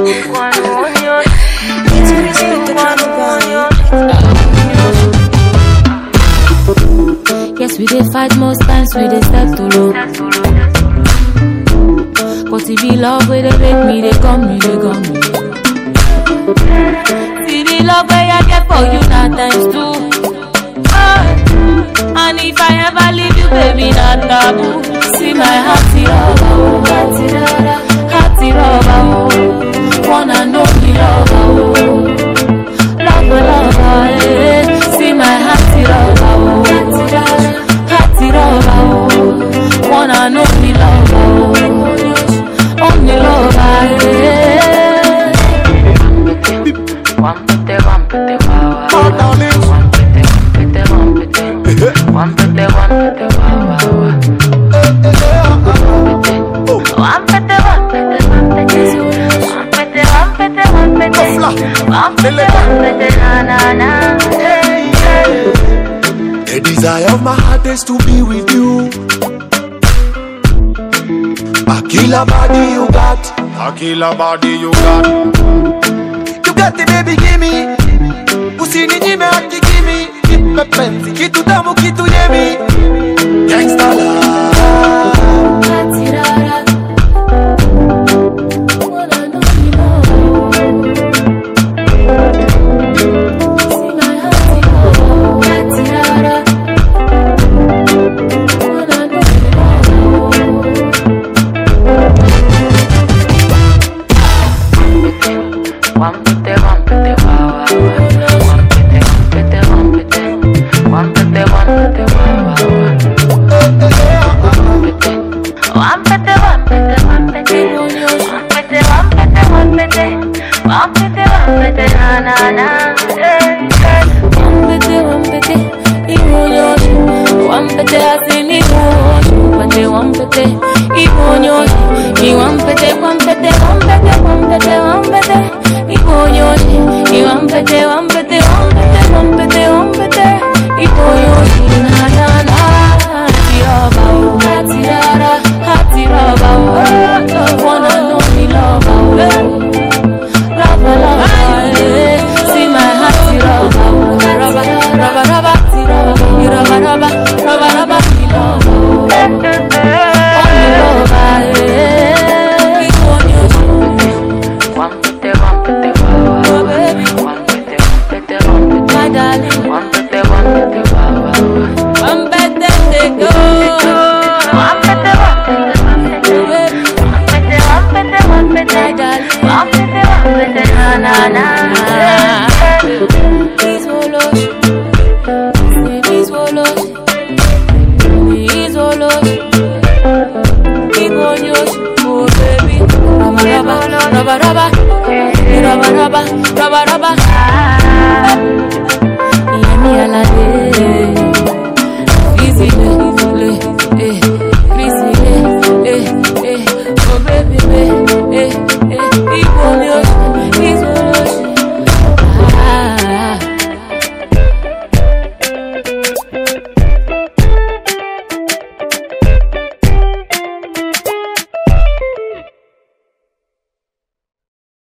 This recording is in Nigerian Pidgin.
Yes, we dey fight most times, we dey step too low. But if you love where they make me, they come me, they come me. See the love where I get for you, not times two. And if I ever leave you, baby, not taboo. See my hearty lover, oh, hearty lover, oh. Wanna know me lover, oh. Lover, lover, eh. See my hearty lover, oh. Hearty lover, oh. Wanna know me lover, oh. Only lover, eh. Wampete, wampete, wawa. Wampete, wampete, wampete, wampete, wawa. Wampete, wampete, wampete, wampete, na na na. The desire of my heart is to be with you. A killer body you got. A killer body you got. You got the baby, gimme. Usini nyime haki gimme. Nipe penzi, kitu tamu kitu yemi. Gangsta love. Wampete, wampete, wawa. Wampete, wampete, wampete. Wampete, wampete, wawa. Wampete, wampete, wampete. Wampete, wampete, wampete. Wampete, wampete, na na na. Wampete, wampete, imonyoshi. Wampete, asini moshi. Wampete, wampete, imonyoshi. Wampete, wampete, wampete, wampete, wampete. Iponyoshi, wampete, wampete, wampete, wampete, wampete. Iponyoshi, na na na. Hati lover, oh, hati rara, hati lover, oh. Wanna know me lover, oh. Lover, lover, eh. See my hati lover, oh. Rubber, rubber, rubber, hati lover, you rubber, rubber, rubber, rubber, me lover, oh. Only lover, eh. Iponyoshi. Wampete, wampete, wawa. Wampete, wampete, wampete. My darling. Wampete, wampete, wawa. Wampete, they go. Wampete, wampete, wampete. Wampete, wampete, wampete. My darling. Wampete, wampete, na na na. These wolos, these wolos, these wolos. Ibonyos, oh baby. Rubber, rubber, rubber, rubber, rubber, rubber, rubber.